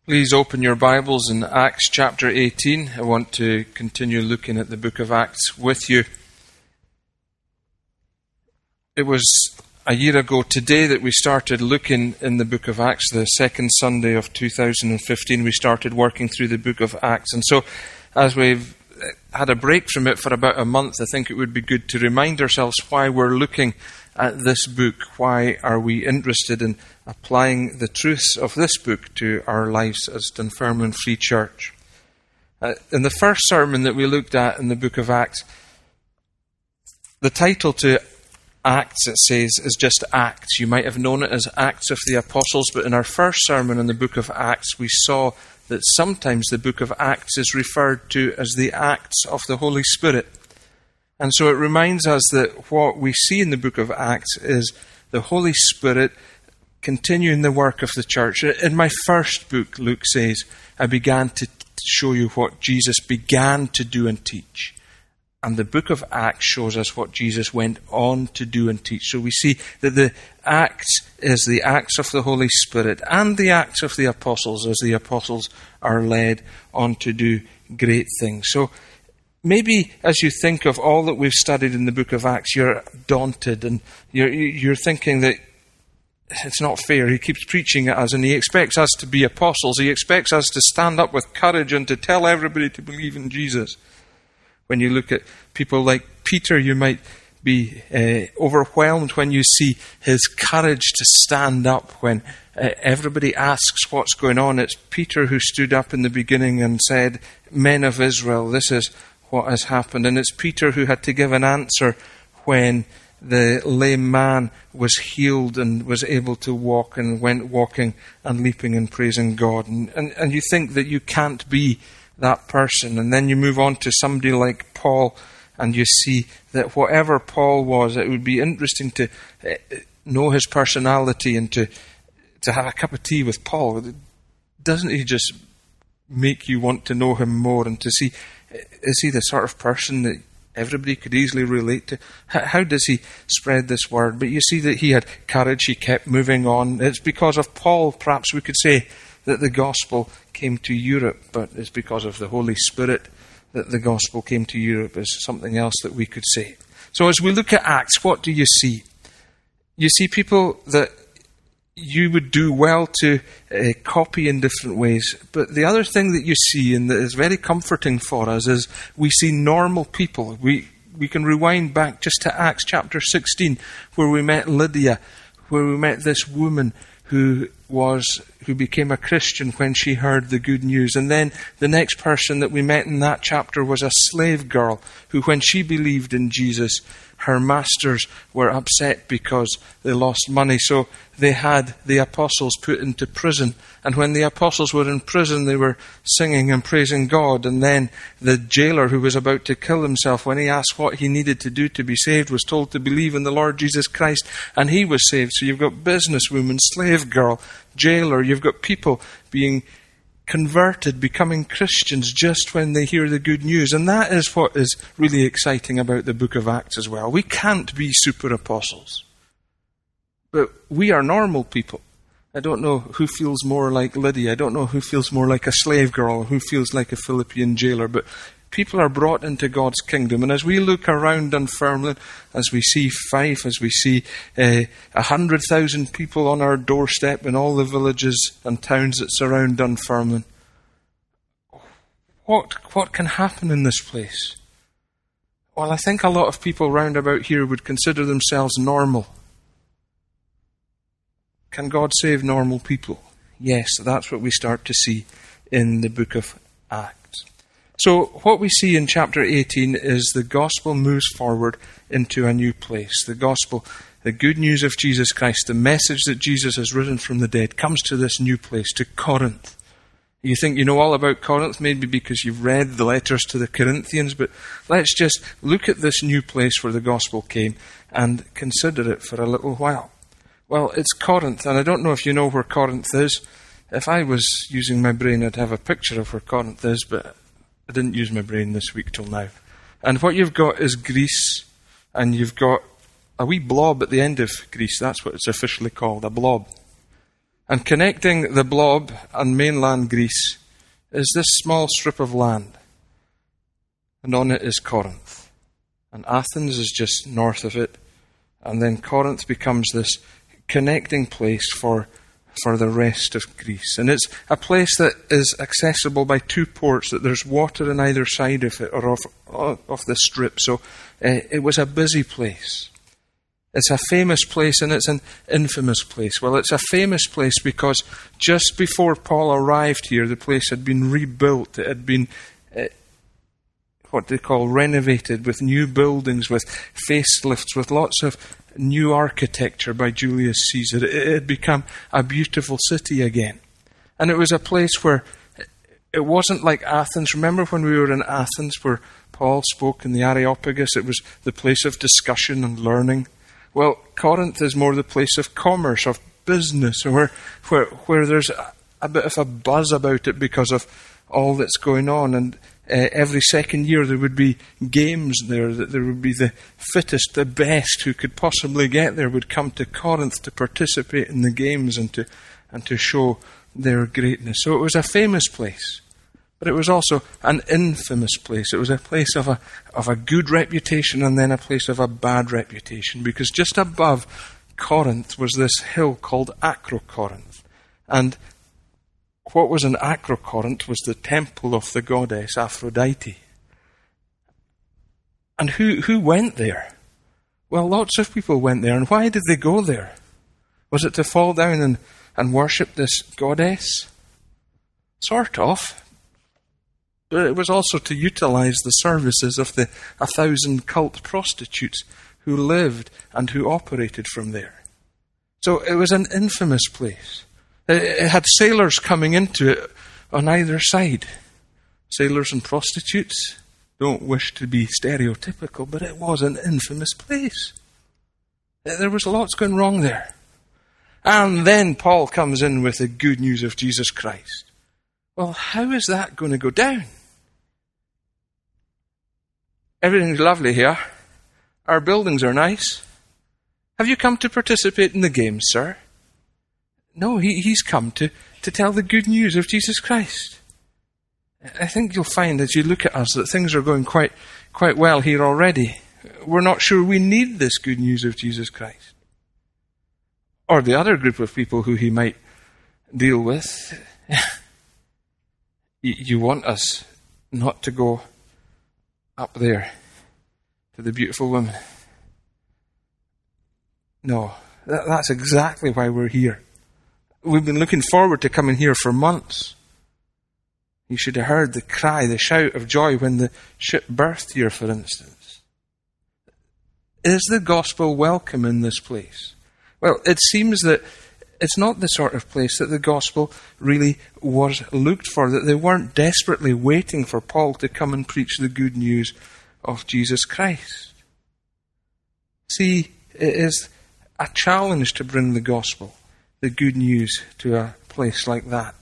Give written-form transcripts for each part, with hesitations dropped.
Please open your Bibles in Acts chapter 18. I want to continue looking at the book of Acts with you. It was a year ago today that we started looking in the book of Acts. The second Sunday of 2015, we started working through the book of Acts. And so, as we've had a break from it for about a month, I think it would be good to remind ourselves why we're looking at this book. Why are we interested in applying the truths of this book to our lives as Dunfermline Free Church? In the first sermon that we looked at in the book of Acts, the title to Acts, it says, is just Acts. You might have known it as Acts of the Apostles, but in our first sermon in the book of Acts, we saw that sometimes the book of Acts is referred to as the Acts of the Holy Spirit. And so it reminds us that what we see in the book of Acts is the Holy Spirit continuing the work of the church. In my first book, Luke says, I began to show you what Jesus began to do and teach. And the book of Acts shows us what Jesus went on to do and teach. So we see that the Acts is the Acts of the Holy Spirit and the Acts of the Apostles, as the Apostles are led on to do great things. So maybe as you think of all that we've studied in the book of Acts, you're daunted and you're thinking that it's not fair. He keeps preaching at us and he expects us to be apostles. He expects us to stand up with courage and to tell everybody to believe in Jesus. When you look at people like Peter, you might be overwhelmed when you see his courage to stand up when everybody asks what's going on. It's Peter who stood up in the beginning and said, "Men of Israel, this is what has happened." And it's Peter who had to give an answer when the lame man was healed and was able to walk and went walking and leaping and praising God. And you think that you can't be that person. And then you move on to somebody like Paul and you see that whatever Paul was, it would be interesting to know his personality and to have a cup of tea with Paul. Doesn't he just make you want to know him more and to see, is he the sort of person that everybody could easily relate to? How does he spread this word? But you see that he had courage, he kept moving on. It's because of Paul, perhaps we could say, that the gospel came to Europe, but it's because of the Holy Spirit that the gospel came to Europe, is something else that we could say. So as we look at Acts, what do you see? You see people that you would do well to copy in different ways. But the other thing that you see, and that is very comforting for us, is we see normal people. We can rewind back just to Acts chapter 16, where we met Lydia, where we met this woman who became a Christian when she heard the good news. And then the next person that we met in that chapter was a slave girl who, when she believed in Jesus, her masters were upset because they lost money. So they had the apostles put into prison. And when the apostles were in prison, they were singing and praising God. And then the jailer who was about to kill himself, when he asked what he needed to do to be saved, was told to believe in the Lord Jesus Christ. And he was saved. So you've got businesswoman, slave girl, jailer. You've got people being converted, becoming Christians just when they hear the good news. And that is what is really exciting about the book of Acts as well. We can't be super apostles, but we are normal people. I don't know who feels more like Lydia. I don't know who feels more like a slave girl, or who feels like a Philippian jailer, but people are brought into God's kingdom. And as we look around Dunfermline, as we see Fife, as we see 100,000 people on our doorstep in all the villages and towns that surround Dunfermline, what can happen in this place? Well, I think a lot of people round about here would consider themselves normal. Can God save normal people? Yes, that's what we start to see in the book of Acts. So what we see in chapter 18 is the gospel moves forward into a new place. The gospel, the good news of Jesus Christ, the message that Jesus has risen from the dead, comes to this new place, to Corinth. You think you know all about Corinth, maybe because you've read the letters to the Corinthians, but let's just look at this new place where the gospel came and consider it for a little while. Well, it's Corinth, and I don't know if you know where Corinth is. If I was using my brain, I'd have a picture of where Corinth is, but I didn't use my brain this week till now. And what you've got is Greece, and you've got a wee blob at the end of Greece. That's what it's officially called, a blob. And connecting the blob and mainland Greece is this small strip of land. And on it is Corinth. And Athens is just north of it. And then Corinth becomes this connecting place for the rest of Greece. And it's a place that is accessible by two ports, that there's water on either side of it, or of the strip. So it was a busy place. It's a famous place, and it's an infamous place. Well, it's a famous place because just before Paul arrived here, the place had been rebuilt. It had been what they call renovated, with new buildings, with facelifts, with lots of new architecture by Julius Caesar. It had become a beautiful city again. And it was a place where it wasn't like Athens. Remember when we were in Athens where Paul spoke in the Areopagus? It was the place of discussion and learning. Well, Corinth is more the place of commerce, of business, where there's a bit of a buzz about it because of all that's going on. And every second year there would be games there, that there would be the fittest, the best who could possibly get there would come to Corinth to participate in the games and to show their greatness. So it was a famous place, but it was also an infamous place. It was a place of a good reputation and then a place of a bad reputation, because just above Corinth was this hill called Acrocorinth. And what was in Acrocorinth was the temple of the goddess Aphrodite. And who went there? Well, lots of people went there. And why did they go there? Was it to fall down and worship this goddess? Sort of. But it was also to utilize the services of the 1,000 cult prostitutes who lived and who operated from there. So it was an infamous place. It had sailors coming into it on either side. Sailors and prostitutes. Don't wish to be stereotypical, but it was an infamous place. There was lots going wrong there. And then Paul comes in with the good news of Jesus Christ. Well, how is that going to go down? Everything's lovely here. Our buildings are nice. Have you come to participate in the games, sir? No, he's come to tell the good news of Jesus Christ. I think you'll find as you look at us that things are going quite well here already. We're not sure we need this good news of Jesus Christ. Or the other group of people who he might deal with. You want us not to go up there to the beautiful woman. No, that's exactly why we're here. We've been looking forward to coming here for months. You should have heard the cry, the shout of joy when the ship berthed here, for instance. Is the gospel welcome in this place? Well, it seems that it's not the sort of place that the gospel really was looked for, that they weren't desperately waiting for Paul to come and preach the good news of Jesus Christ. See, it is a challenge to bring the gospel, the good news, to a place like that.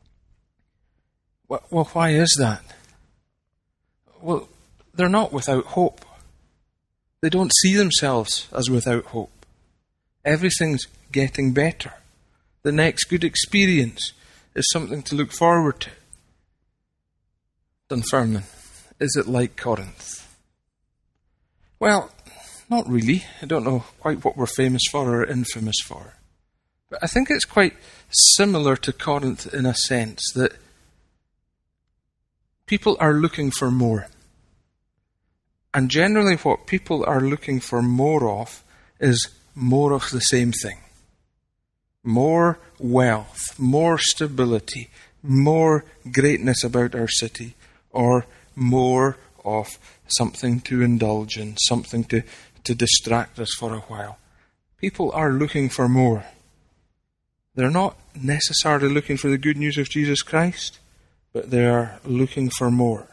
Well, why is that? Well, they're not without hope. They don't see themselves as without hope. Everything's getting better. The next good experience is something to look forward to. Dunfermline, is it like Corinth? Well, not really. I don't know quite what we're famous for or infamous for. But I think it's quite similar to Corinth in a sense that people are looking for more. And generally what people are looking for more of is more of the same thing. More wealth, more stability, more greatness about our city, or more of something to indulge in, something to distract us for a while. People are looking for more. They're not necessarily looking for the good news of Jesus Christ, but they are looking for more.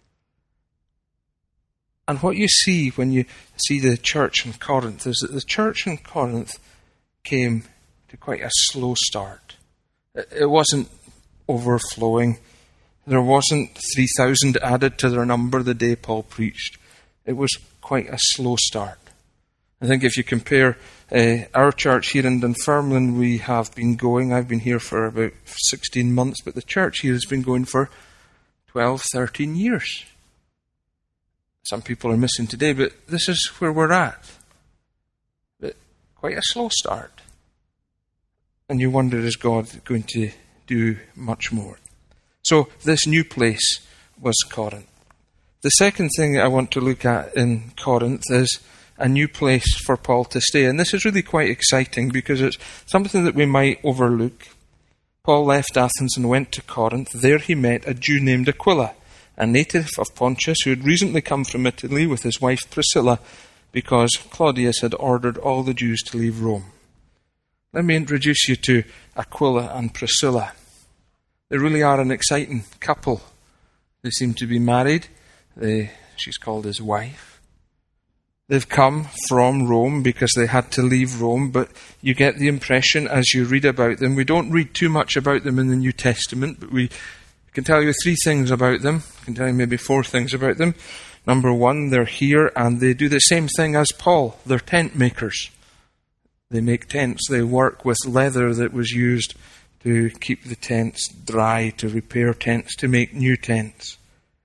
And what you see when you see the church in Corinth is that the church in Corinth came to quite a slow start. It wasn't overflowing. There wasn't 3,000 added to their number the day Paul preached. It was quite a slow start. I think if you compare our church here in Dunfermline, we have been going, I've been here for about 16 months, but the church here has been going for 12, 13 years. Some people are missing today, but this is where we're at. But quite a slow start. And you wonder, is God going to do much more? So this new place was Corinth. The second thing I want to look at in Corinth is a new place for Paul to stay. And this is really quite exciting because it's something that we might overlook. Paul left Athens and went to Corinth. There he met a Jew named Aquila, a native of Pontus who had recently come from Italy with his wife Priscilla because Claudius had ordered all the Jews to leave Rome. Let me introduce you to Aquila and Priscilla. They really are an exciting couple. They seem to be married. She's called his wife. They've come from Rome because they had to leave Rome, but you get the impression as you read about them. We don't read too much about them in the New Testament, but we can tell you 3 things about them. I can tell you maybe 4 things about them. Number 1, they're here and they do the same thing as Paul. They're tent makers. They make tents. They work with leather that was used to keep the tents dry, to repair tents, to make new tents.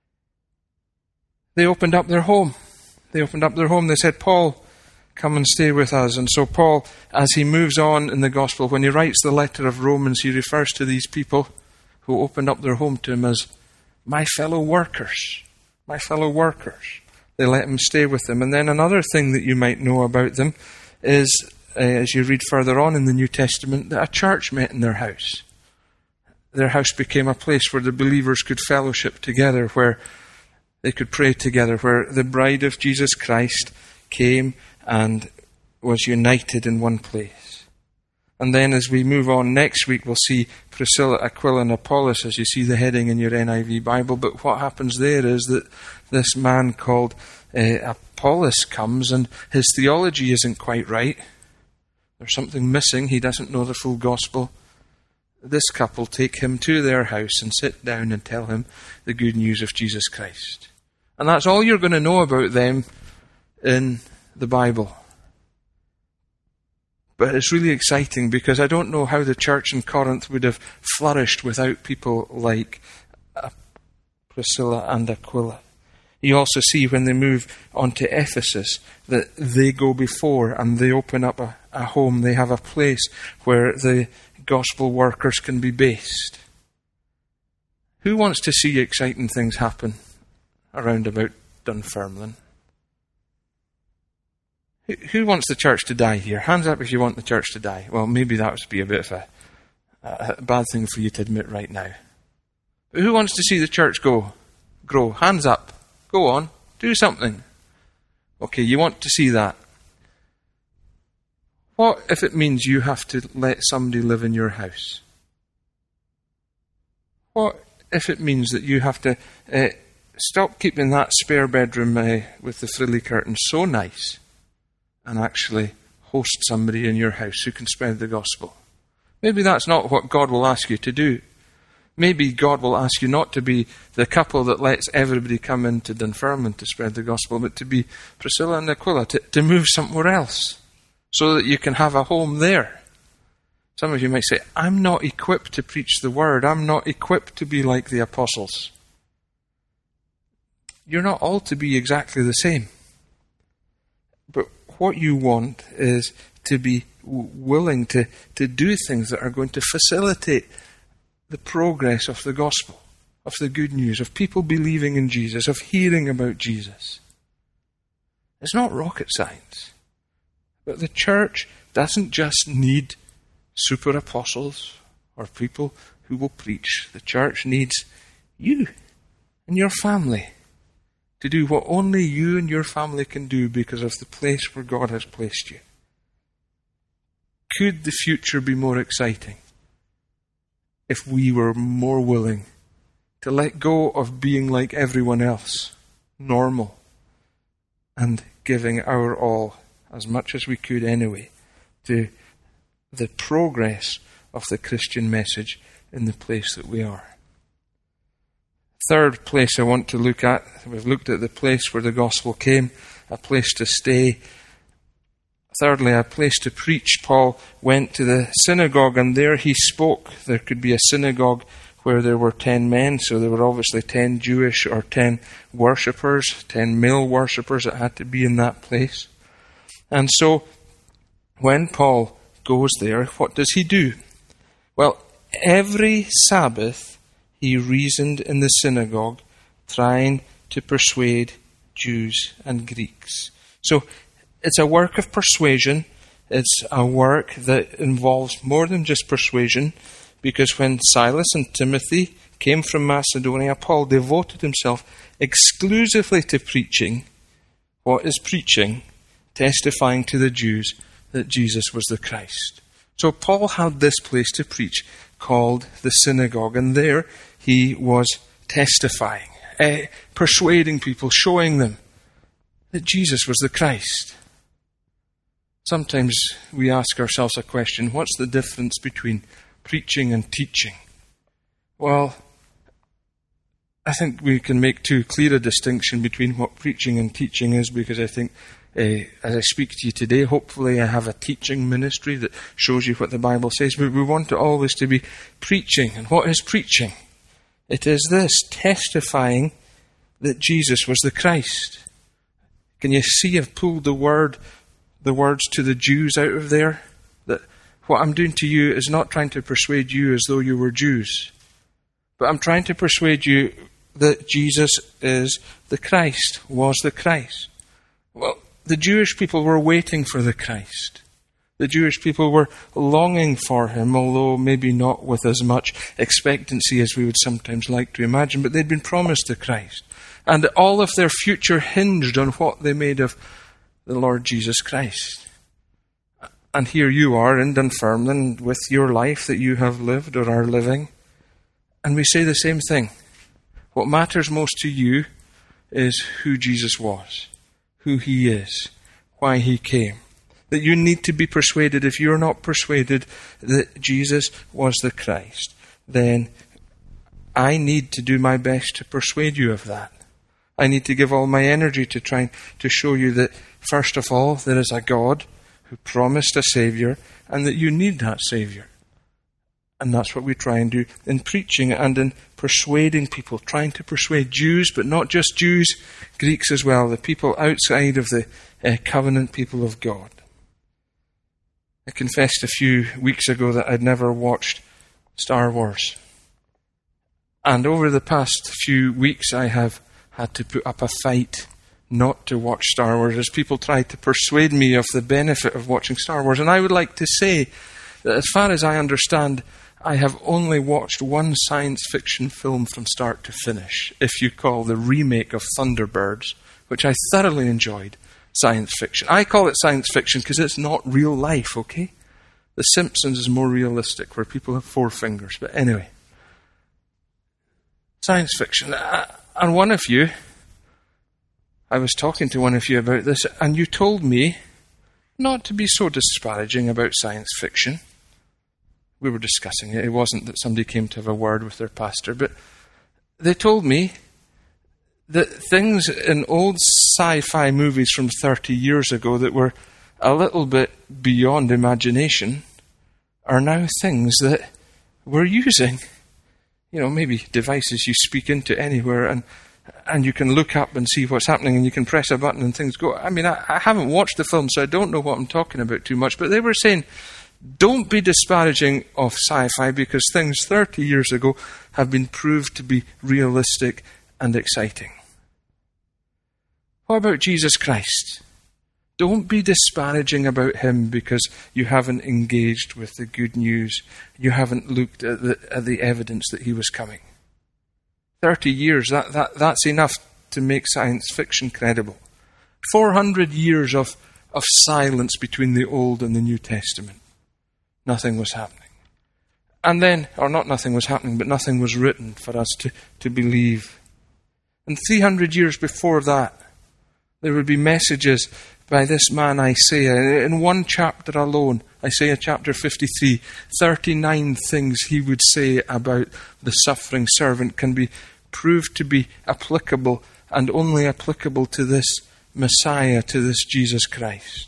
They opened up their home. They said, Paul, come and stay with us. And so Paul, as he moves on in the gospel, when he writes the letter of Romans, he refers to these people who opened up their home to him as my fellow workers. My fellow workers. They let him stay with them. And then another thing that you might know about them is, as you read further on in the New Testament, that a church met in their house. Their house became a place where the believers could fellowship together, where they could pray together, where the bride of Jesus Christ came and was united in one place. And then as we move on next week, we'll see Priscilla, Aquila and Apollos, as you see the heading in your NIV Bible. But what happens there is that this man called Apollos comes and his theology isn't quite right. There's something missing. He doesn't know the full gospel. This couple take him to their house and sit down and tell him the good news of Jesus Christ. And that's all you're going to know about them in the Bible. But it's really exciting because I don't know how the church in Corinth would have flourished without people like Priscilla and Aquila. You also see when they move on to Ephesus that they go before and they open up a home. They have a place where the gospel workers can be based. Who wants to see exciting things happen around about Dunfermline? Who wants the church to die here? Hands up if you want the church to die. Well, maybe that would be a bit of a bad thing for you to admit right now. But who wants to see the church grow? Hands up. Go on. Do something. Okay, you want to see that. What if it means you have to let somebody live in your house? What if it means that you have to stop keeping that spare bedroom with the frilly curtains so nice and actually host somebody in your house who can spread the gospel? Maybe that's not what God will ask you to do. Maybe God will ask you not to be the couple that lets everybody come into Dunfermline to spread the gospel, but to be Priscilla and Aquila, to move somewhere else so that you can have a home there. Some of you might say, I'm not equipped to preach the word. I'm not equipped to be like the apostles. You're not all to be exactly the same. But what you want is to be willing to do things that are going to facilitate the progress of the gospel, of the good news, of people believing in Jesus, of hearing about Jesus. It's not rocket science. But the church doesn't just need super apostles or people who will preach. The church needs you and your family to do what only you and your family can do because of the place where God has placed you. Could the future be more exciting if we were more willing to let go of being like everyone else, normal, and giving our all, as much as we could anyway, to the progress of the Christian message in the place that we are? Third place I want to look at, we've looked at the place where the gospel came, a place to stay. Thirdly, a place to preach. Paul went to the synagogue and there he spoke. There could be a synagogue where there were 10 men, so there were obviously 10 Jewish or 10 worshippers, 10 male worshippers that had to be in that place. And so, when Paul goes there, what does he do? Well, every Sabbath he reasoned in the synagogue, trying to persuade Jews and Greeks. So, it's a work of persuasion. It's a work that involves more than just persuasion, because when Silas and Timothy came from Macedonia, Paul devoted himself exclusively to preaching. What is preaching? Testifying to the Jews that Jesus was the Christ. So Paul had this place to preach called the synagogue, and there he was testifying, persuading people, showing them that Jesus was the Christ. Sometimes we ask ourselves a question, what's the difference between preaching and teaching? Well, I think we can make too clear a distinction between what preaching and teaching is, because I think as I speak to you today, hopefully I have a teaching ministry that shows you what the Bible says, but we want it always to be preaching. And what is preaching? It is this, testifying that Jesus was the Christ. Can you see I've pulled the words to the Jews out of there? That what I'm doing to you is not trying to persuade you as though you were Jews, but I'm trying to persuade you that Jesus is the Christ, was the Christ. Well, the Jewish people were waiting for the Christ. The Jewish people were longing for him, although maybe not with as much expectancy as we would sometimes like to imagine, but they'd been promised the Christ. And all of their future hinged on what they made of the Lord Jesus Christ. And here you are in Dunfermline with your life that you have lived or are living, and we say the same thing. What matters most to you is who Jesus was, who he is, why he came. That you need to be persuaded. If you're not persuaded that Jesus was the Christ, then I need to do my best to persuade you of that. I need to give all my energy to trying to show you that, first of all, there is a God who promised a Saviour, and that you need that Saviour. And that's what we try and do in preaching and in persuading people, trying to persuade Jews, but not just Jews, Greeks as well, the people outside of the covenant people of God. I confessed a few weeks ago that I'd never watched Star Wars. And over the past few weeks I have had to put up a fight not to watch Star Wars as people try to persuade me of the benefit of watching Star Wars. And I would like to say that as far as I understand, I have only watched one science fiction film from start to finish, if you call the remake of Thunderbirds, which I thoroughly enjoyed, science fiction. I call it science fiction because it's not real life, okay? The Simpsons is more realistic, where people have 4 fingers. But anyway, science fiction. And one of you, I was talking to one of you about this, and you told me not to be so disparaging about science fiction. We were discussing it. It wasn't that somebody came to have a word with their pastor, but they told me that things in old sci-fi movies from 30 years ago that were a little bit beyond imagination are now things that we're using. You know, maybe devices you speak into anywhere, and you can look up and see what's happening, and you can press a button and things go. I mean, I haven't watched the film, so I don't know what I'm talking about too much, but they were saying, don't be disparaging of sci-fi because things 30 years ago have been proved to be realistic and exciting. What about Jesus Christ? Don't be disparaging about him because you haven't engaged with the good news. You haven't looked at the evidence that he was coming. 30 years, that's enough to make science fiction credible. 400 years of silence between the Old and the New Testament. Nothing was happening. And then, or not nothing was happening, but nothing was written for us to believe. And 300 years before that, there would be messages by this man Isaiah. In one chapter alone, Isaiah chapter 53, 39 things he would say about the suffering servant can be proved to be applicable and only applicable to this Messiah, to this Jesus Christ.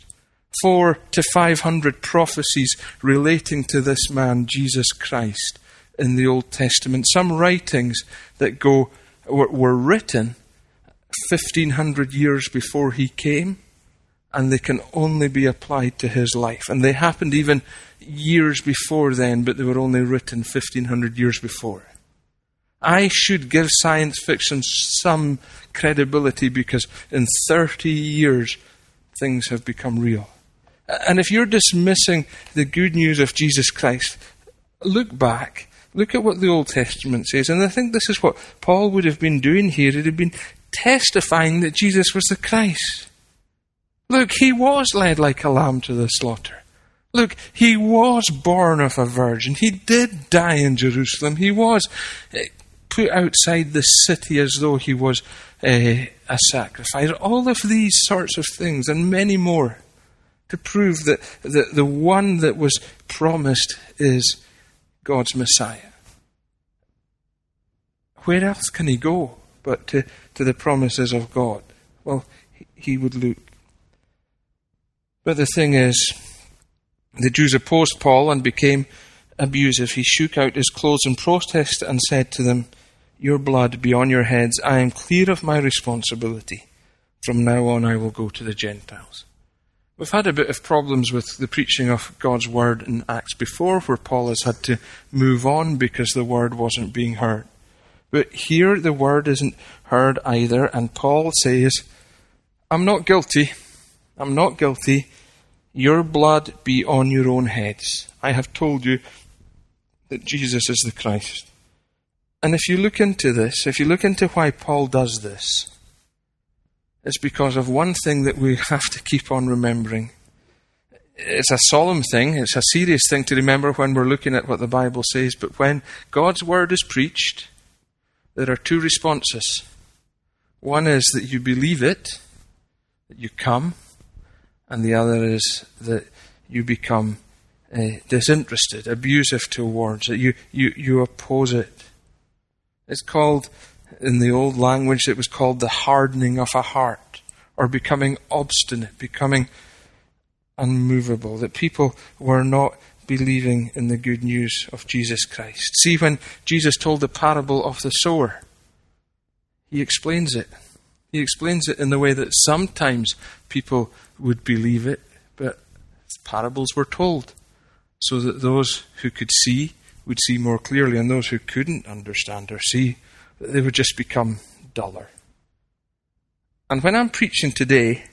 400 to 500 prophecies relating to this man, Jesus Christ, in the Old Testament. Some writings that were written 1,500 years before he came, and they can only be applied to his life. And they happened even years before then, but they were only written 1,500 years before. I should give science fiction some credibility because in 30 years, things have become real. And if you're dismissing the good news of Jesus Christ, look back. Look at what the Old Testament says. And I think this is what Paul would have been doing here. He'd have been testifying that Jesus was the Christ. Look, he was led like a lamb to the slaughter. Look, he was born of a virgin. He did die in Jerusalem. He was put outside the city as though he was a sacrifice. All of these sorts of things and many more to prove that the one that was promised is God's Messiah. Where else can he go but to the promises of God? Well, he would look. But the thing is, the Jews opposed Paul and became abusive. He shook out his clothes in protest and said to them, "Your blood be on your heads. I am clear of my responsibility. From now on I will go to the Gentiles." We've had a bit of problems with the preaching of God's word in Acts before, where Paul has had to move on because the word wasn't being heard. But here the word isn't heard either, and Paul says, I'm not guilty. I'm not guilty. Your blood be on your own heads. I have told you that Jesus is the Christ. And if you look into this, if you look into why Paul does this, it's because of one thing that we have to keep on remembering. It's a solemn thing, it's a serious thing to remember when we're looking at what the Bible says, but when God's word is preached, there are two responses. One is that you believe it, that you come, and the other is that you become disinterested, abusive towards it. You oppose it. It's called, in the old language, it was called the hardening of a heart, or becoming obstinate, becoming unmovable, that people were not believing in the good news of Jesus Christ. See, when Jesus told the parable of the sower, he explains it. He explains it in the way that sometimes people would believe it, but parables were told so that those who could see would see more clearly, and those who couldn't understand or see, they would just become duller. And when I'm preaching today,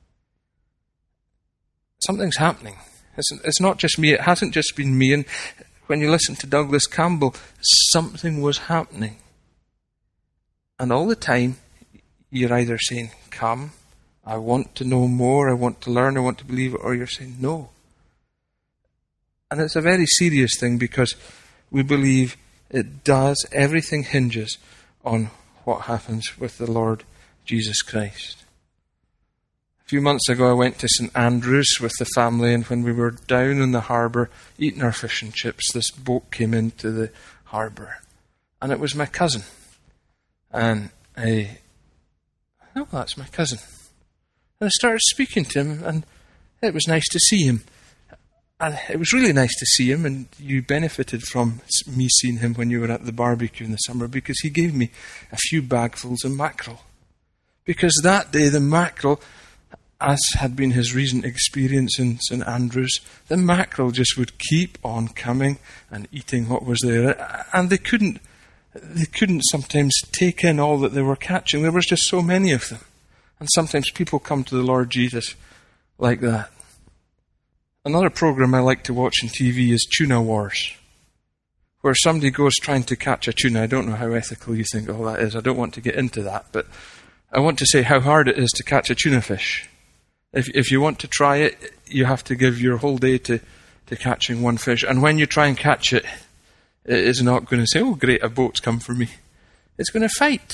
something's happening. It's not just me. It hasn't just been me. And when you listen to Douglas Campbell, something was happening. And all the time, you're either saying, come, I want to know more, I want to learn, I want to believe it, or you're saying, no. And it's a very serious thing because we believe it does, everything hinges on what happens with the Lord Jesus Christ. A few months ago I went to St Andrews with the family, and when we were down in the harbour eating our fish and chips, this boat came into the harbour. And it was my cousin. And that's my cousin. And I started speaking to him, and it was nice to see him. And it was really nice to see him, and you benefited from me seeing him when you were at the barbecue in the summer, because he gave me a few bagfuls of mackerel. Because that day the mackerel, as had been his recent experience in St Andrews, the mackerel just would keep on coming and eating what was there. And they couldn't sometimes take in all that they were catching. There was just so many of them. And sometimes people come to the Lord Jesus like that. Another program I like to watch on TV is Tuna Wars, where somebody goes trying to catch a tuna. I don't know how ethical you think all that is. I don't want to get into that, but I want to say how hard it is to catch a tuna fish. If you want to try it, you have to give your whole day to catching one fish. And when you try and catch it, it is not going to say, oh great, a boat's come for me. It's going to fight.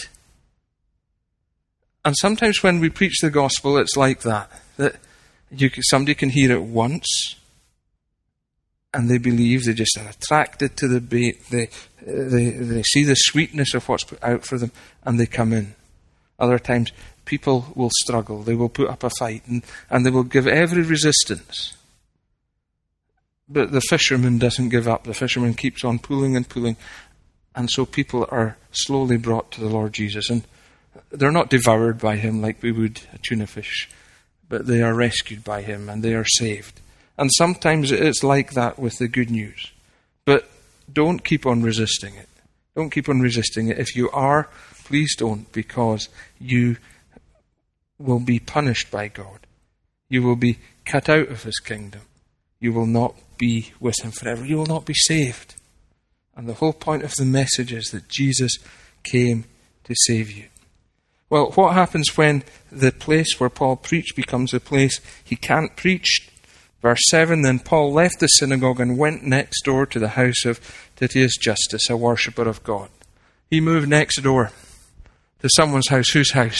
And sometimes when we preach the gospel, it's like that somebody can hear it once, and they believe, they just are attracted to the bait, they see the sweetness of what's put out for them, and they come in. Other times, people will struggle. They will put up a fight and they will give every resistance. But the fisherman doesn't give up. The fisherman keeps on pulling and pulling. And so people are slowly brought to the Lord Jesus. And they're not devoured by him like we would a tuna fish, but they are rescued by him and they are saved. And sometimes it's like that with the good news. But don't keep on resisting it. Don't keep on resisting it. If you are, please don't, because you will be punished by God. You will be cut out of his kingdom. You will not be with him forever. You will not be saved. And the whole point of the message is that Jesus came to save you. Well, what happens when the place where Paul preached becomes a place he can't preach? Verse 7, then Paul left the synagogue and went next door to the house of Titius Justus, a worshipper of God. He moved next door to someone's house. Whose house?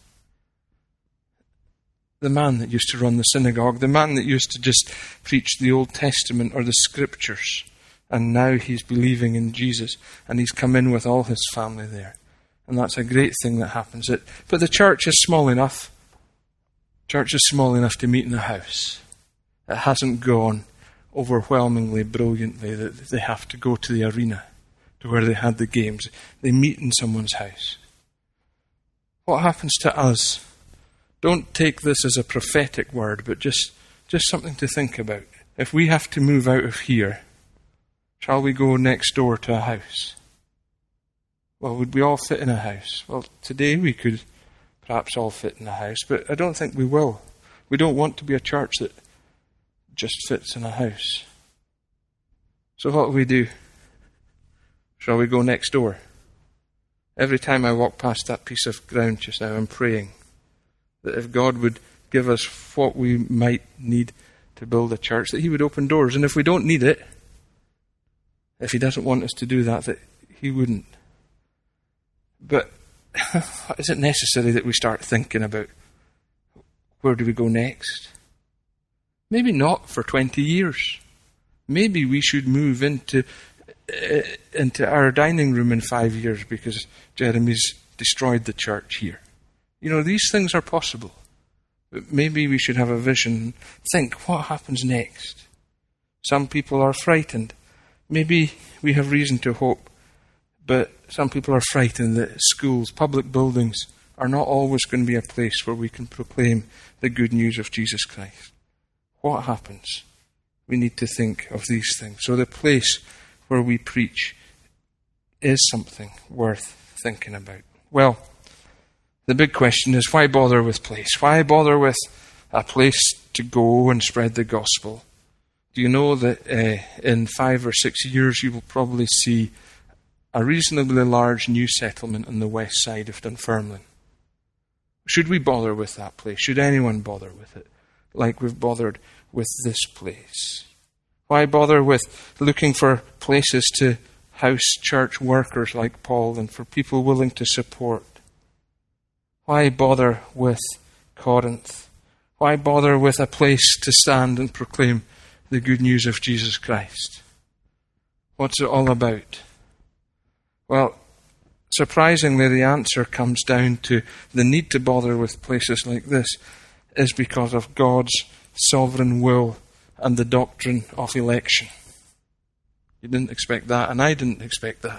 The man that used to run the synagogue, the man that used to just preach the Old Testament or the Scriptures. And now he's believing in Jesus, and he's come in with all his family there. And that's a great thing that happens. But the church is small enough. Church is small enough to meet in a house. It hasn't gone overwhelmingly brilliantly that they have to go to the arena, to where they had the games. They meet in someone's house. What happens to us? Don't take this as a prophetic word, but just something to think about. If we have to move out of here, shall we go next door to a house? Well, would we all fit in a house? Well, today we could perhaps all fit in a house, but I don't think we will. We don't want to be a church that just fits in a house. So what do we do? Shall we go next door? Every time I walk past that piece of ground just now, I'm praying that if God would give us what we might need to build a church, that he would open doors. And if we don't need it, if he doesn't want us to do that he wouldn't. But is it necessary that we start thinking about where do we go next? Maybe not for 20 years. Maybe we should move into our dining room in 5 years because Jeremy's destroyed the church here. You know, these things are possible. But maybe we should have a vision. Think, what happens next? Some people are frightened. Maybe we have reason to hope. But some people are frightened that schools, public buildings, are not always going to be a place where we can proclaim the good news of Jesus Christ. What happens? We need to think of these things. So the place where we preach is something worth thinking about. Well, the big question is, why bother with place? Why bother with a place to go and spread the gospel? Do you know that in 5 or 6 years you will probably see a reasonably large new settlement on the west side of Dunfermline? Should we bother with that place? Should anyone bother with it like we've bothered with this place? Why bother with looking for places to house church workers like Paul and for people willing to support? Why bother with Corinth? Why bother with a place to stand and proclaim the good news of Jesus Christ? What's it all about? Well, surprisingly, the answer comes down to the need to bother with places like this is because of God's sovereign will and the doctrine of election. You didn't expect that, and I didn't expect that.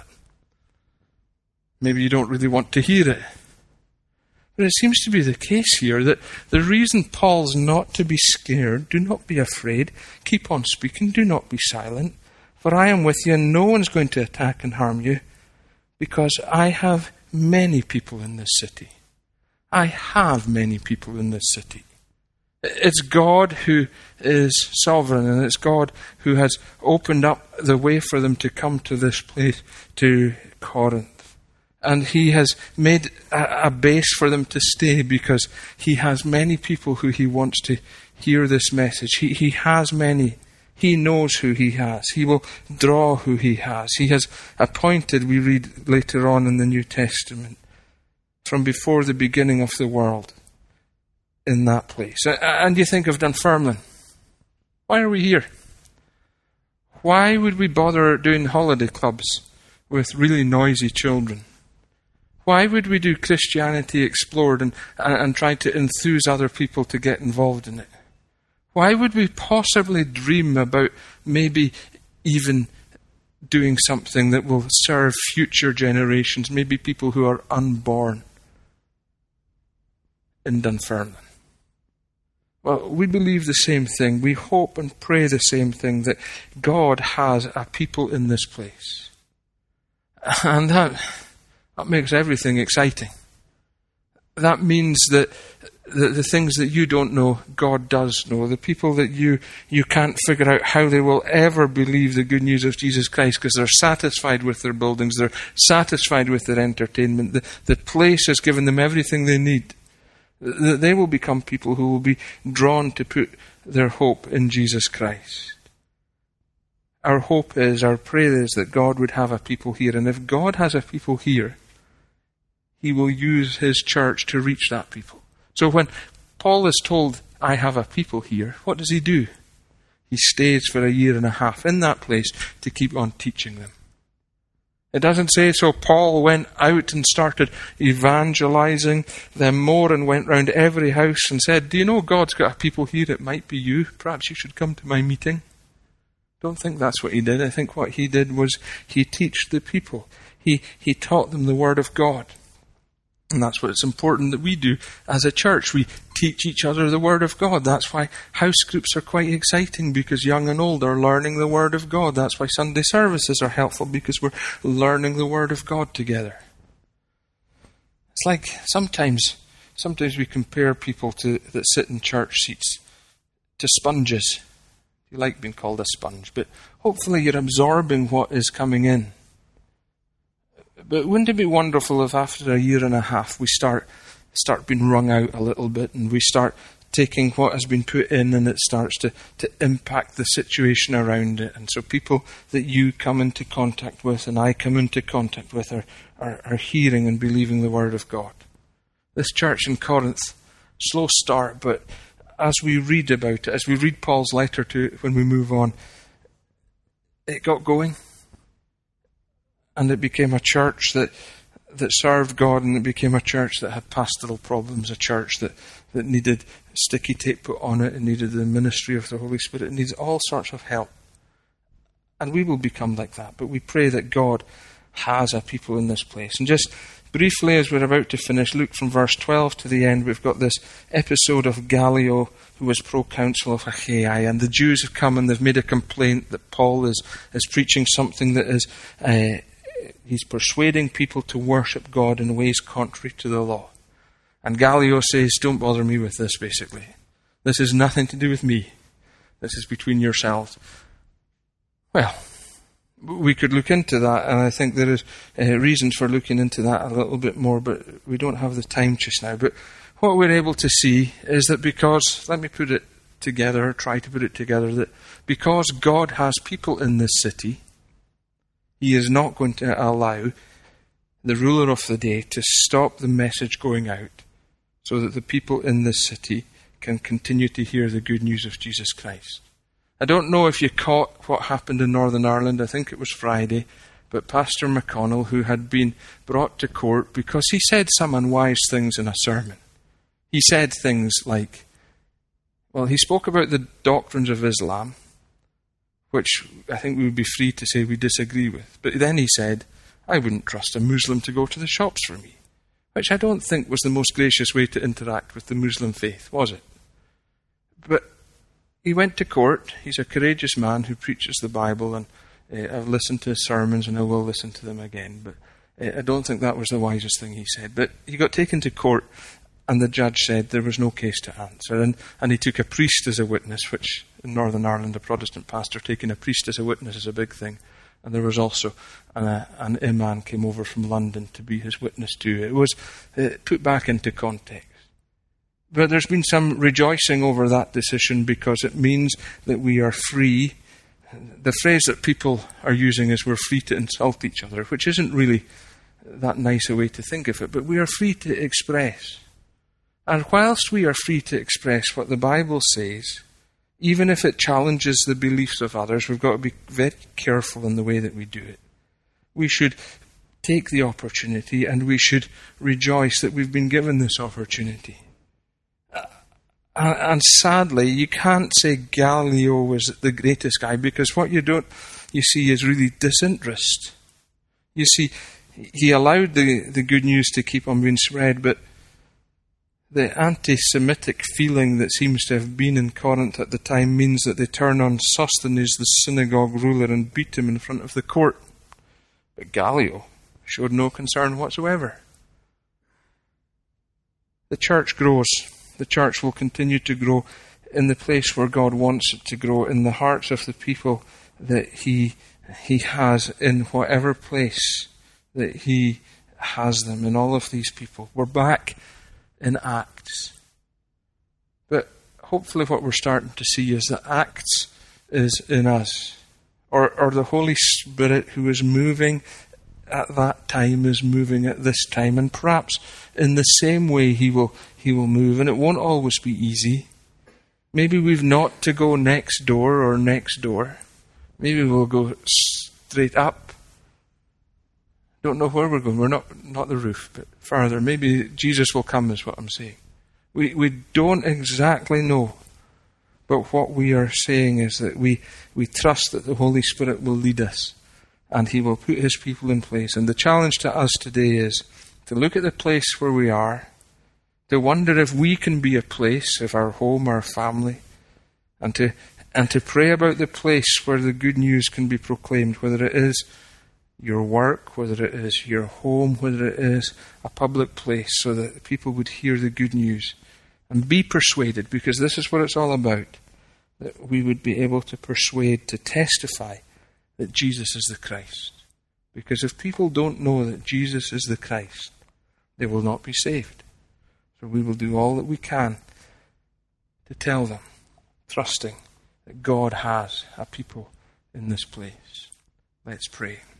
Maybe you don't really want to hear it. But it seems to be the case here that the reason Paul's not to be scared, do not be afraid, keep on speaking, do not be silent, for I am with you and no one's going to attack and harm you, because I have many people in this city. I have many people in this city. It's God who is sovereign, and it's God who has opened up the way for them to come to this place, to Corinth. And he has made a base for them to stay because he has many people who he wants to hear this message. He has many. He knows who he has. He will draw who he has. He has appointed, we read later on in the New Testament, from before the beginning of the world in that place. And you think of Dunfermline. Why are we here? Why would we bother doing holiday clubs with really noisy children Why would we do Christianity Explored and try to enthuse other people to get involved in it? Why would we possibly dream about maybe even doing something that will serve future generations, maybe people who are unborn in Dunfermline? Well, we believe the same thing. We hope and pray the same thing, that God has a people in this place. And that makes everything exciting. That means that the things that you don't know, God does know. The people that you can't figure out how they will ever believe the good news of Jesus Christ because they're satisfied with their buildings, they're satisfied with their entertainment, the place has given them everything they need. They will become people who will be drawn to put their hope in Jesus Christ. Our hope is, our prayer is that God would have a people here. And if God has a people here, He will use His church to reach that people. So when Paul is told, I have a people here, what does he do? He stays for 1.5 years in that place to keep on teaching them. It doesn't say so Paul went out and started evangelizing them more and went round every house and said, do you know God's got a people here? It might be you. Perhaps you should come to my meeting. Don't think that's what he did. I think what he did was he taught the people. He taught them the Word of God. And that's what it's important that we do as a church. We teach each other the Word of God. That's why house groups are quite exciting, because young and old are learning the Word of God. That's why Sunday services are helpful, because we're learning the Word of God together. It's like sometimes we compare people that sit in church seats to sponges. You like being called a sponge, but hopefully you're absorbing what is coming in. But wouldn't it be wonderful if after 1.5 years we start being wrung out a little bit, and we start taking what has been put in and it starts to impact the situation around it. And so people that you come into contact with and I come into contact with are hearing and believing the Word of God. This church in Corinth, slow start, but as we read about it, as we read Paul's letter to when we move on, it got going. And it became a church that served God, and it became a church that had pastoral problems, a church that needed sticky tape put on it, it needed the ministry of the Holy Spirit, it needs all sorts of help. And we will become like that, but we pray that God has a people in this place. And just briefly, as we're about to finish, look from verse 12 to the end. We've got this episode of Gallio, who was proconsul of Achaia, and the Jews have come and they've made a complaint that Paul is preaching something that is... he's persuading people to worship God in ways contrary to the law. And Gallio says, don't bother me with this, basically. This has nothing to do with me. This is between yourselves. Well, we could look into that, and I think there is reasons for looking into that a little bit more, but we don't have the time just now. But what we're able to see is that because, let me put it together, try to put it together, that because God has people in this city, He is not going to allow the ruler of the day to stop the message going out so that the people in this city can continue to hear the good news of Jesus Christ. I don't know if you caught what happened in Northern Ireland. I think it was Friday. But Pastor McConnell, who had been brought to court because he said some unwise things in a sermon. He said things like, well, he spoke about the doctrines of Islam, which I think we would be free to say we disagree with. But then he said, I wouldn't trust a Muslim to go to the shops for me, which I don't think was the most gracious way to interact with the Muslim faith, was it? But he went to court. He's a courageous man who preaches the Bible, and I've listened to his sermons and I will listen to them again. But I don't think that was the wisest thing he said. But he got taken to court, and the judge said there was no case to answer. And he took a priest as a witness, which in Northern Ireland, a Protestant pastor taking a priest as a witness is a big thing. And there was also an imam came over from London to be his witness too. It was put back into context. But there's been some rejoicing over that decision, because it means that we are free. The phrase that people are using is we're free to insult each other, which isn't really that nice a way to think of it, but we are free to express. And whilst we are free to express what the Bible says, even if it challenges the beliefs of others, we've got to be very careful in the way that we do it. We should take the opportunity, and we should rejoice that we've been given this opportunity. And sadly, you can't say Gallio was the greatest guy, because what you see is really disinterest. You see, he allowed the good news to keep on being spread, but the anti-Semitic feeling that seems to have been in Corinth at the time means that they turn on Sosthenes, the synagogue ruler, and beat him in front of the court. But Gallio showed no concern whatsoever. The church grows. The church will continue to grow in the place where God wants it to grow, in the hearts of the people that He has, in whatever place that He has them, in all of these people. We're back in Acts. But hopefully what we're starting to see is that Acts is in us. Or the Holy Spirit who is moving at that time is moving at this time. And perhaps in the same way He will move. And it won't always be easy. Maybe we've not to go next door or next door. Maybe we'll go straight up. Don't know where we're going. We're not the roof, but farther. Maybe Jesus will come, is what I'm saying. We don't exactly know. But what we are saying is that we trust that the Holy Spirit will lead us, and He will put His people in place. And the challenge to us today is to look at the place where we are, to wonder if we can be a place, if our home, our family, and to pray about the place where the good news can be proclaimed, whether it is your work, whether it is your home, whether it is a public place, so that people would hear the good news and be persuaded, because this is what it's all about, that we would be able to persuade, to testify that Jesus is the Christ. Because if people don't know that Jesus is the Christ, they will not be saved. So we will do all that we can to tell them, trusting that God has a people in this place. Let's pray.